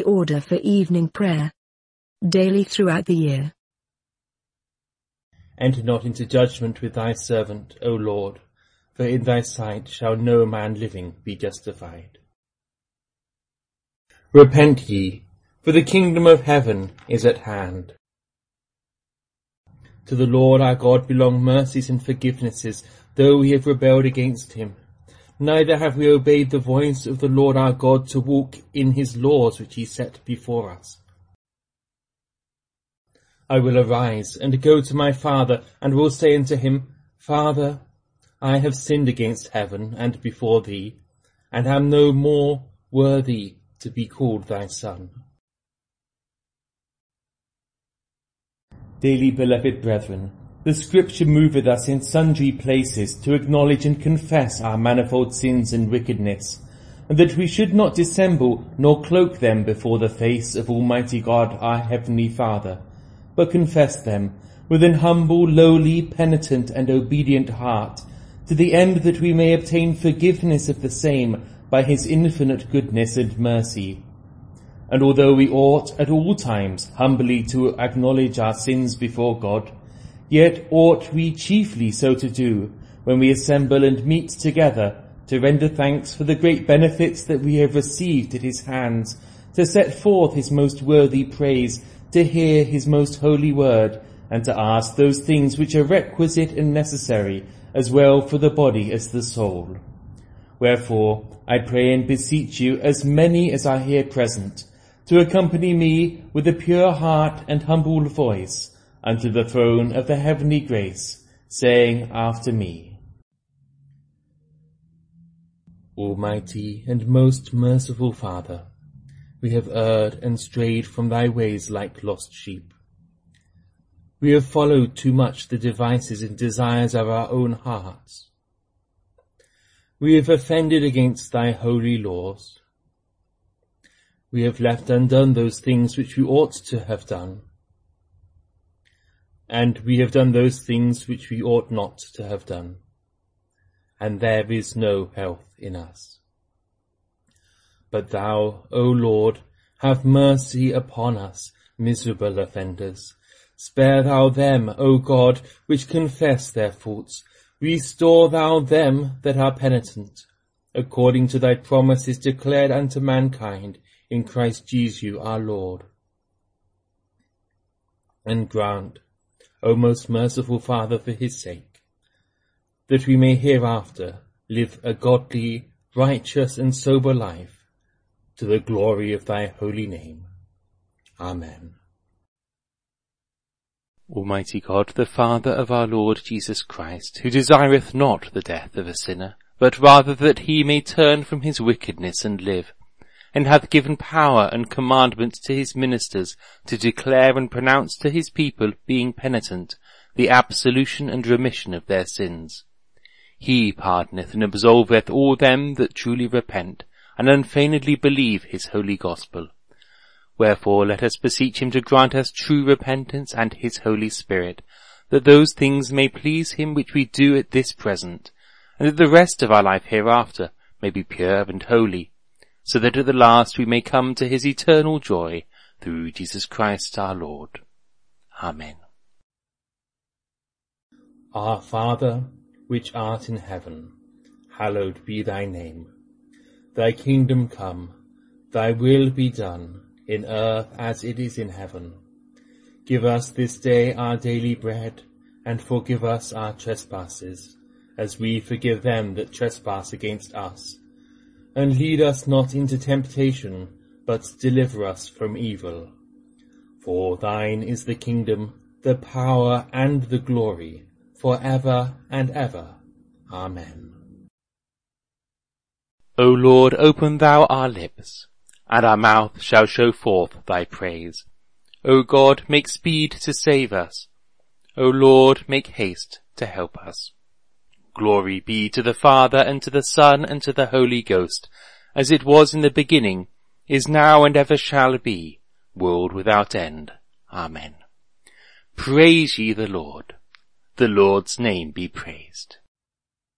order for evening prayer. Daily throughout the year. Enter not into judgment with thy servant, O Lord, for in thy sight shall no man living be justified. Repent ye, for the kingdom of heaven is at hand. To the Lord our God belong mercies and forgivenesses, though we have rebelled against him. Neither have we obeyed the voice of the Lord our God to walk in his laws which he set before us. I will arise and go to my father, and will say unto him, Father, I have sinned against heaven and before thee, and am no more worthy to be called thy son. Dearly beloved brethren, the Scripture moveth us in sundry places to acknowledge and confess our manifold sins and wickedness, and that we should not dissemble nor cloak them before the face of Almighty God our Heavenly Father, but confess them with an humble, lowly, penitent, and obedient heart, to the end that we may obtain forgiveness of the same by his infinite goodness and mercy. And although we ought at all times humbly to acknowledge our sins before God, yet ought we chiefly so to do when we assemble and meet together to render thanks for the great benefits that we have received at his hands, to set forth his most worthy praise, to hear his most holy word, and to ask those things which are requisite and necessary, as well for the body as the soul. Wherefore I pray and beseech you, as many as are here present, to accompany me with a pure heart and humble voice unto the throne of the heavenly grace, saying after me, Almighty and most merciful Father, we have erred and strayed from thy ways like lost sheep. We have followed too much the devices and desires of our own hearts. We have offended against thy holy laws. We have left undone those things which we ought to have done. And we have done those things which we ought not to have done. And there is no health in us. But thou, O Lord, have mercy upon us, miserable offenders. Spare thou them, O God, which confess their faults. Restore thou them that are penitent, according to thy promises declared unto mankind in Christ Jesus our Lord. And grant, O most merciful Father, for his sake, that we may hereafter live a godly, righteous, and sober life, to the glory of thy holy name. Amen. Almighty God, the Father of our Lord Jesus Christ, who desireth not the death of a sinner, but rather that he may turn from his wickedness and live, and hath given power and commandment to his ministers to declare and pronounce to his people, being penitent, the absolution and remission of their sins. He pardoneth and absolveth all them that truly repent, and unfeignedly believe his holy gospel. Wherefore let us beseech him to grant us true repentance and his Holy Spirit, that those things may please him which we do at this present, and that the rest of our life hereafter may be pure and holy, so that at the last we may come to his eternal joy, through Jesus Christ our Lord. Amen. Our Father, which art in heaven, hallowed be thy name. Thy kingdom come, thy will be done, in earth as it is in heaven. Give us this day our daily bread, and forgive us our trespasses, as we forgive them that trespass against us. And lead us not into temptation, but deliver us from evil. For thine is the kingdom, the power, and the glory, for ever and ever. Amen. O Lord, open thou our lips, and our mouth shall show forth thy praise. O God, make speed to save us. O Lord, make haste to help us. Glory be to the Father, and to the Son, and to the Holy Ghost, as it was in the beginning, is now, and ever shall be, world without end. Amen. Praise ye the Lord. The Lord's name be praised.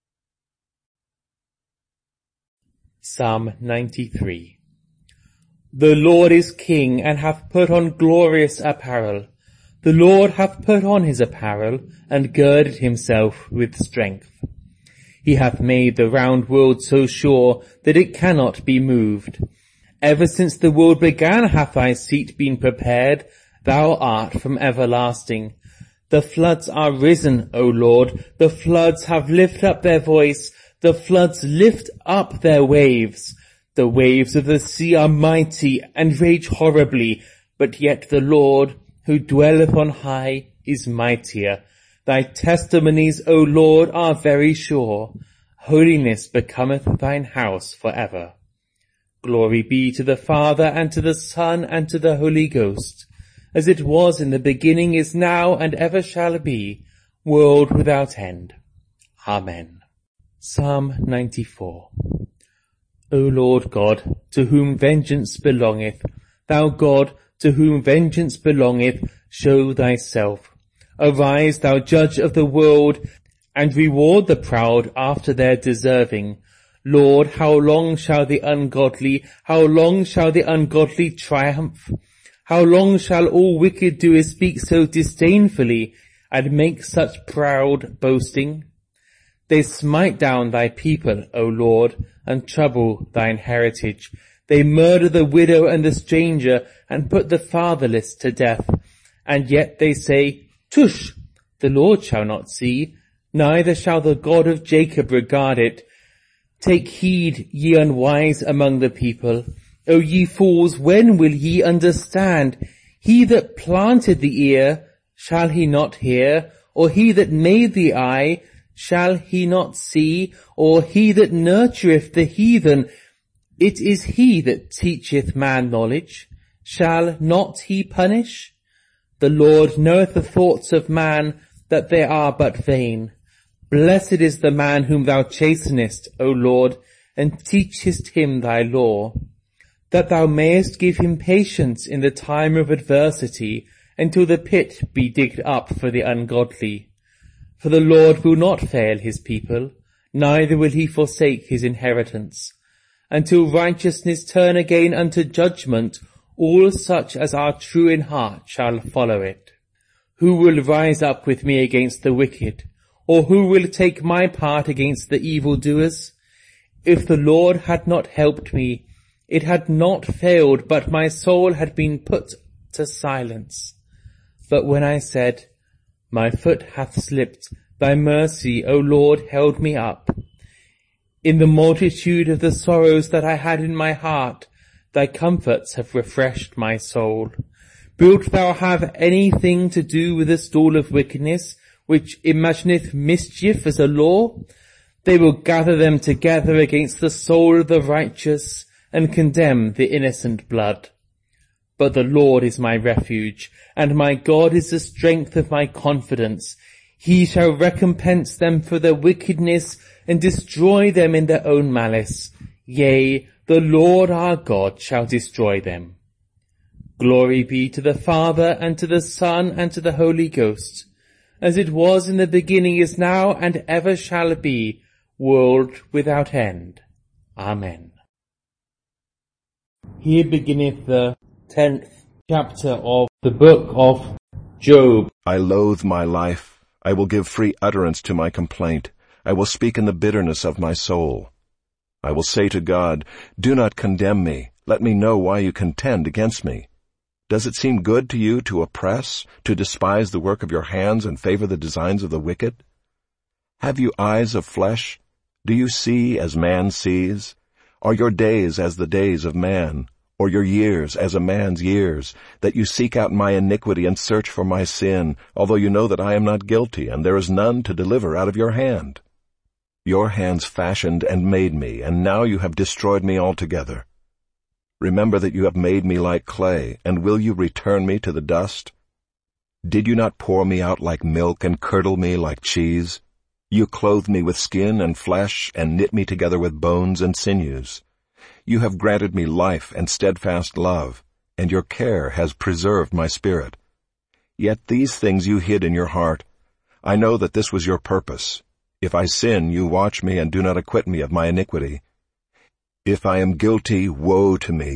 Psalm 93. The Lord is king, and hath put on glorious apparel. The Lord hath put on his apparel, and girded himself with strength. He hath made the round world so sure that it cannot be moved. Ever since the world began hath thy seat been prepared. Thou art from everlasting. The floods are risen, O Lord. The floods have lifted up their voice. The floods lift up their waves. The waves of the sea are mighty and rage horribly, but yet the Lord, who dwelleth on high, is mightier. Thy testimonies, O Lord, are very sure. Holiness becometh thine house for ever. Glory be to the Father, and to the Son, and to the Holy Ghost, as it was in the beginning, is now, and ever shall be, world without end. Amen. Psalm 94. O Lord God, to whom vengeance belongeth, thou God, to whom vengeance belongeth, show thyself. Arise, thou judge of the world, and reward the proud after their deserving. Lord, how long shall the ungodly triumph? How long shall all wicked doers speak so disdainfully, and make such proud boasting? They smite down thy people, O Lord, and trouble thine heritage. They murder the widow and the stranger, and put the fatherless to death. And yet they say, Tush! The Lord shall not see, neither shall the God of Jacob regard it. Take heed, ye unwise among the people. O ye fools, when will ye understand? He that planted the ear, shall he not hear? Or he that made the eye, shall he not see? Or he that nurtureth the heathen, it is he that teacheth man knowledge. Shall not he punish? The Lord knoweth the thoughts of man, that they are but vain. Blessed is the man whom thou chastenest, O Lord, and teachest him thy law, that thou mayest give him patience in the time of adversity, until the pit be digged up for the ungodly. For the Lord will not fail his people, neither will he forsake his inheritance. Until righteousness turn again unto judgment, all such as are true in heart shall follow it. Who will rise up with me against the wicked? Or who will take my part against the evildoers? If the Lord had not helped me, it had not failed, but my soul had been put to silence. But when I said, my foot hath slipped, thy mercy, O Lord, held me up. In the multitude of the sorrows that I had in my heart, thy comforts have refreshed my soul. Wilt thou have anything to do with the stool of wickedness, which imagineth mischief as a law? They will gather them together against the soul of the righteous, and condemn the innocent blood. But the Lord is my refuge, and my God is the strength of my confidence. He shall recompense them for their wickedness, and destroy them in their own malice. Yea, the Lord our God shall destroy them. Glory be to the Father, and to the Son, and to the Holy Ghost, as it was in the beginning, is now, and ever shall be, world without end. Amen. Here beginneth the 10th chapter of the book of Job. I loathe my life. I will give free utterance to my complaint. I will speak in the bitterness of my soul. I will say to God, do not condemn me. Let me know why you contend against me. Does it seem good to you to oppress, to despise the work of your hands and favor the designs of the wicked? Have you eyes of flesh? Do you see as man sees? Are your days as the days of man, or your years as a man's years, that you seek out my iniquity and search for my sin, although you know that I am not guilty, and there is none to deliver out of your hand? Your hands fashioned and made me, and now you have destroyed me altogether. Remember that you have made me like clay, and will you return me to the dust? Did you not pour me out like milk and curdle me like cheese? You clothed me with skin and flesh, and knit me together with bones and sinews. You have granted me life and steadfast love, and your care has preserved my spirit. Yet these things you hid in your heart. I know that this was your purpose. If I sin, you watch me and do not acquit me of my iniquity. If I am guilty, woe to me.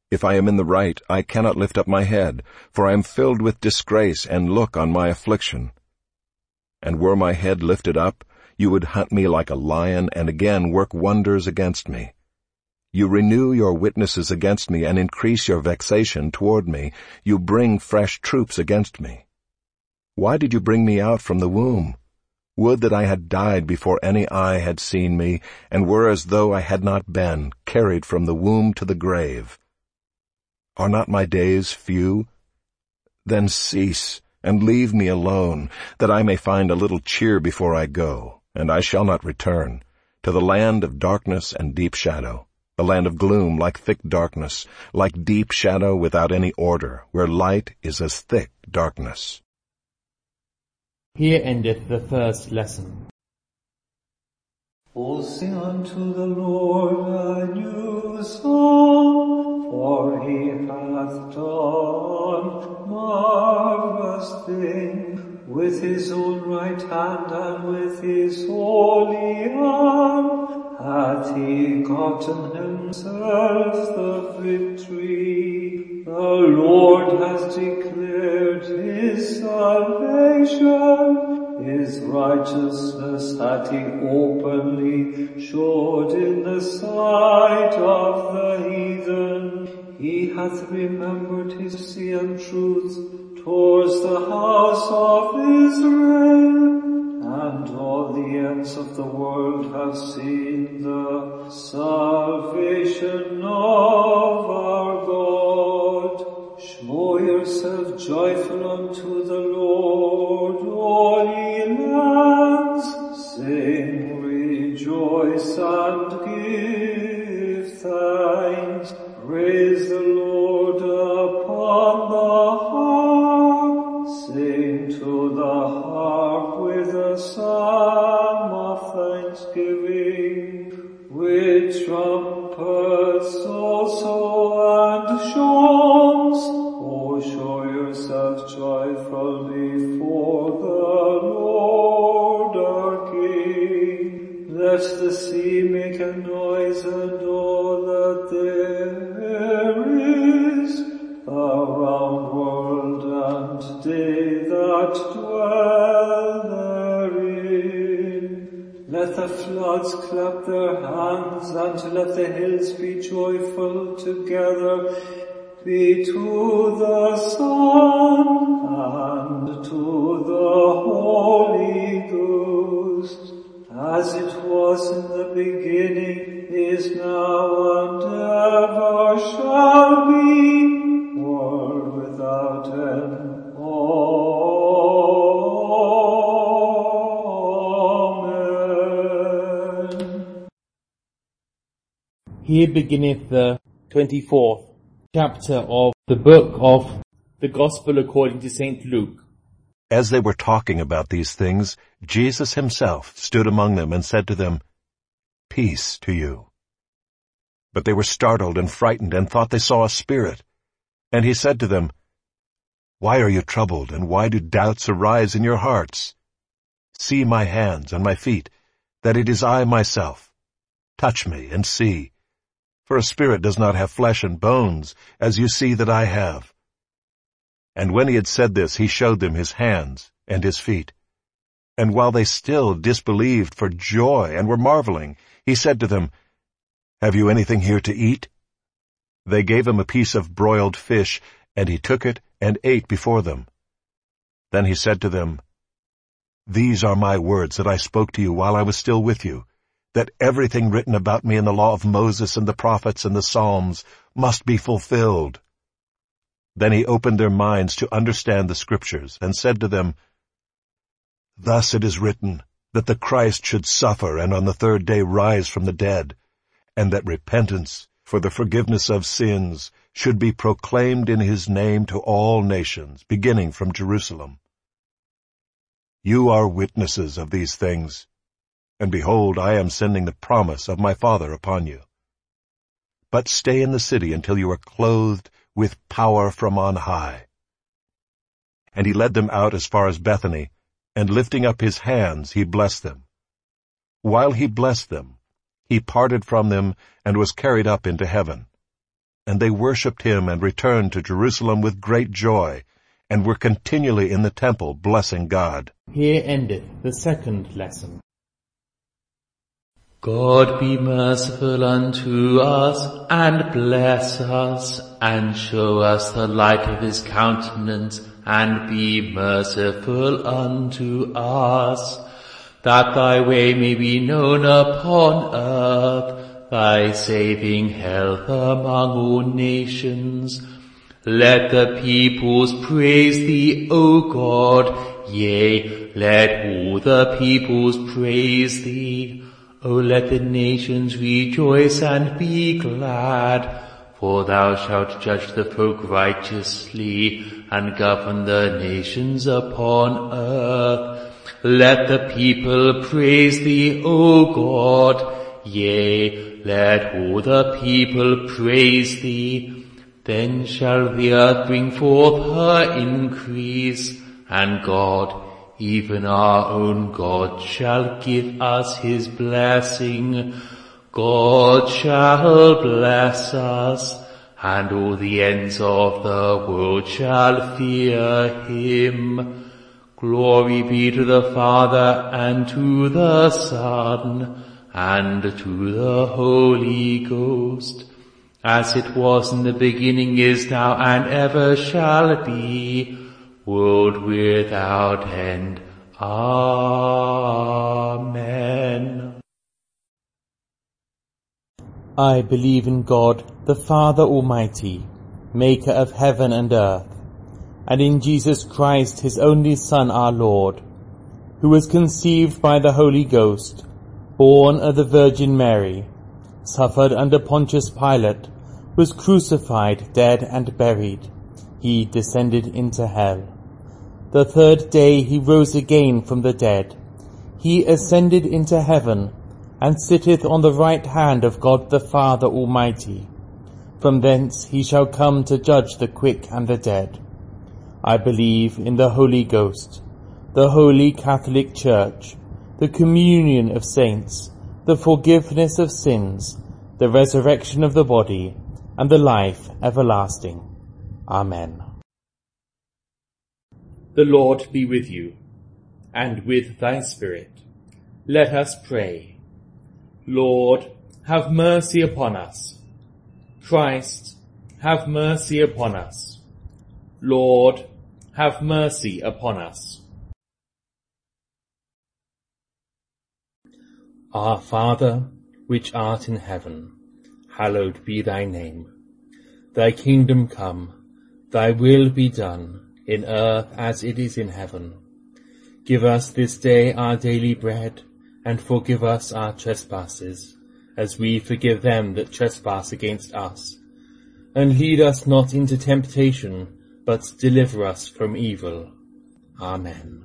If I am in the right, I cannot lift up my head, for I am filled with disgrace and look on my affliction. And were my head lifted up, you would hunt me like a lion and again work wonders against me. You renew your witnesses against me and increase your vexation toward me. You bring fresh troops against me. Why did you bring me out from the womb? Would that I had died before any eye had seen me, and were as though I had not been, carried from the womb to the grave. Are not my days few? Then cease, and leave me alone, that I may find a little cheer before I go, and I shall not return, to the land of darkness and deep shadow, a land of gloom like thick darkness, like deep shadow without any order, where light is as thick darkness. Here endeth the first lesson. O sing unto the Lord a new song, for he hath done marvelous things. With his own right hand and with his holy arm hath he gotten himself the victory. The Lord has declared his salvation. His righteousness hath he openly showed in the sight of the heathen. He hath remembered his mercy and truth towards the house of Israel, and all the ends of the world have seen the salvation of our God. Show yourself joyful unto the Lord, all ye lands. Sing, rejoice, and give thanks. Praise the Lord upon the harp. Sing to the harp with a psalm of thanksgiving, with trumpets also and songs. O show yourself joyful before the Lord our King. Let the sea make a noise and all that there is, the round world and they that dwell therein. Let the floods clap their hands, and let the hills be joyful together. Be to the Son and to the Holy Ghost, as it was in the beginning, is now, and ever shall be, world without end. Amen. Here beginneth the 24th chapter of the book of the Gospel according to St. Luke. As they were talking about these things, Jesus himself stood among them and said to them, "Peace to you." But they were startled and frightened and thought they saw a spirit. And he said to them, "Why are you troubled, and why do doubts arise in your hearts? See my hands and my feet, that it is I myself. Touch me and see. For a spirit does not have flesh and bones, as you see that I have." And when he had said this, he showed them his hands and his feet. And while they still disbelieved for joy and were marveling, he said to them, "Have you anything here to eat?" They gave him a piece of broiled fish, and he took it and ate before them. Then he said to them, "These are my words that I spoke to you while I was still with you, that everything written about me in the law of Moses and the prophets and the Psalms must be fulfilled." Then he opened their minds to understand the Scriptures, and said to them, "Thus it is written, that the Christ should suffer and on the third day rise from the dead, and that repentance for the forgiveness of sins should be proclaimed in his name to all nations, beginning from Jerusalem. You are witnesses of these things. And behold, I am sending the promise of my Father upon you. But stay in the city until you are clothed with power from on high." And he led them out as far as Bethany, and lifting up his hands, he blessed them. While he blessed them, he parted from them and was carried up into heaven. and they worshipped him and returned to Jerusalem with great joy, and were continually in the temple blessing God. Here endeth the second lesson. God be merciful unto us, and bless us, and show us the light of his countenance, and be merciful unto us, that thy way may be known upon earth, thy saving health among all nations. Let the peoples praise thee, O God, yea, let all the peoples praise thee. O let the nations rejoice and be glad, for thou shalt judge the folk righteously, and govern the nations upon earth. Let the people praise thee, O God, yea, let all the people praise thee. Then shall the earth bring forth her increase, and God, even our own God, shall give us his blessing. God shall bless us, and all the ends of the world shall fear him. Glory be to the Father, and to the Son, and to the Holy Ghost, as it was in the beginning, is now, and ever shall be, world without end. Amen. I believe in God, the Father Almighty, maker of heaven and earth, and in Jesus Christ, his only Son, our Lord, who was conceived by the Holy Ghost, born of the Virgin Mary, suffered under Pontius Pilate, was crucified, dead, and buried. He descended into hell. The third day he rose again from the dead. He ascended into heaven, and sitteth on the right hand of God the Father Almighty. From thence he shall come to judge the quick and the dead. I believe in the Holy Ghost, the Holy Catholic Church, the communion of saints, the forgiveness of sins, the resurrection of the body, and the life everlasting. Amen. The Lord be with you, and with thy spirit. Let us pray. Lord, have mercy upon us. Christ, have mercy upon us. Lord, have mercy upon us. Our Father, which art in heaven, hallowed be thy name. Thy kingdom come, thy will be done, in earth as it is in heaven. Give us this day our daily bread, and forgive us our trespasses, as we forgive them that trespass against us. And lead us not into temptation, but deliver us from evil. Amen.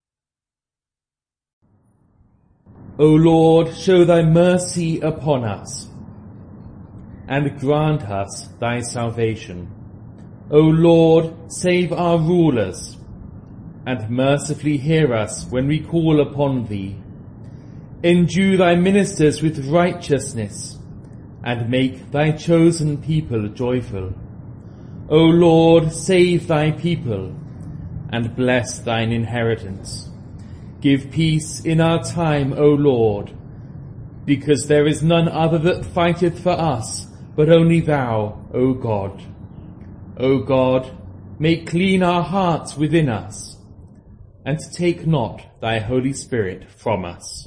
O Lord, show thy mercy upon us, and grant us thy salvation. O Lord, save our rulers, and mercifully hear us when we call upon thee. Endue thy ministers with righteousness, and make thy chosen people joyful. O Lord, save thy people, and bless thine inheritance. Give peace in our time, O Lord, because there is none other that fighteth for us, but only thou, O God. O God, make clean our hearts within us, and take not thy Holy Spirit from us.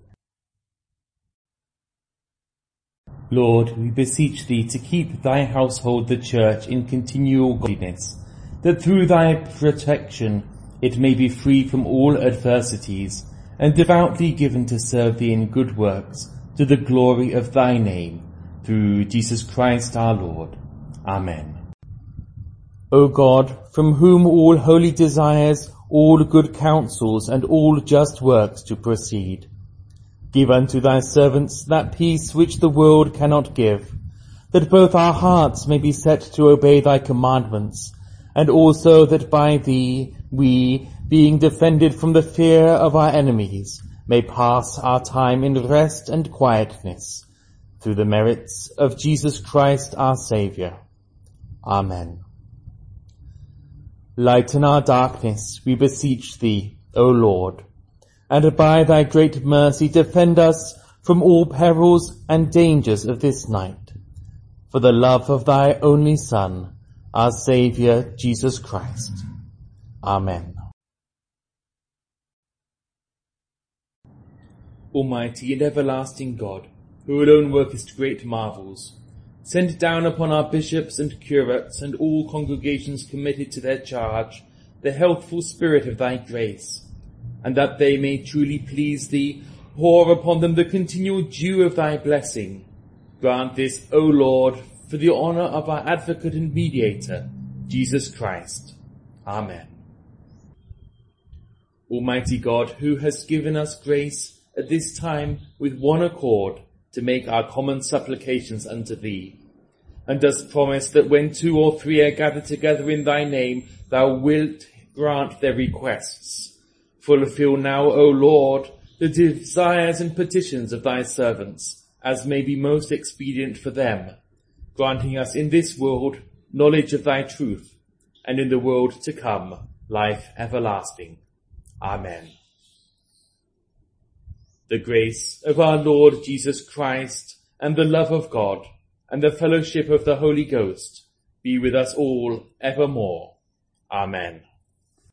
Lord, we beseech thee to keep thy household, the Church, in continual godliness, that through thy protection it may be free from all adversities, and devoutly given to serve thee in good works, to the glory of thy name, through Jesus Christ our Lord. Amen. O God, from whom all holy desires, all good counsels, and all just works do proceed, give unto thy servants that peace which the world cannot give, that both our hearts may be set to obey thy commandments, and also that by thee we, being defended from the fear of our enemies, may pass our time in rest and quietness, through the merits of Jesus Christ our Saviour. Amen. Lighten our darkness, we beseech thee, O Lord, and by thy great mercy defend us from all perils and dangers of this night, for the love of thy only Son, our Saviour, Jesus Christ. Amen. Almighty and everlasting God, who alone workest great marvels, send down upon our bishops and curates and all congregations committed to their charge the healthful spirit of thy grace, and that they may truly please thee, pour upon them the continual dew of thy blessing. Grant this, O Lord, for the honour of our advocate and mediator, Jesus Christ. Amen. Almighty God, who hast given us grace at this time with one accord to make our common supplications unto thee, and dost promise that when 2 or 3 are gathered together in thy name, thou wilt grant their requests. Fulfill now, O Lord, the desires and petitions of thy servants, as may be most expedient for them, granting us in this world knowledge of thy truth, and in the world to come life everlasting. Amen. The grace of our Lord Jesus Christ, and the love of God, and the fellowship of the Holy Ghost be with us all evermore. Amen.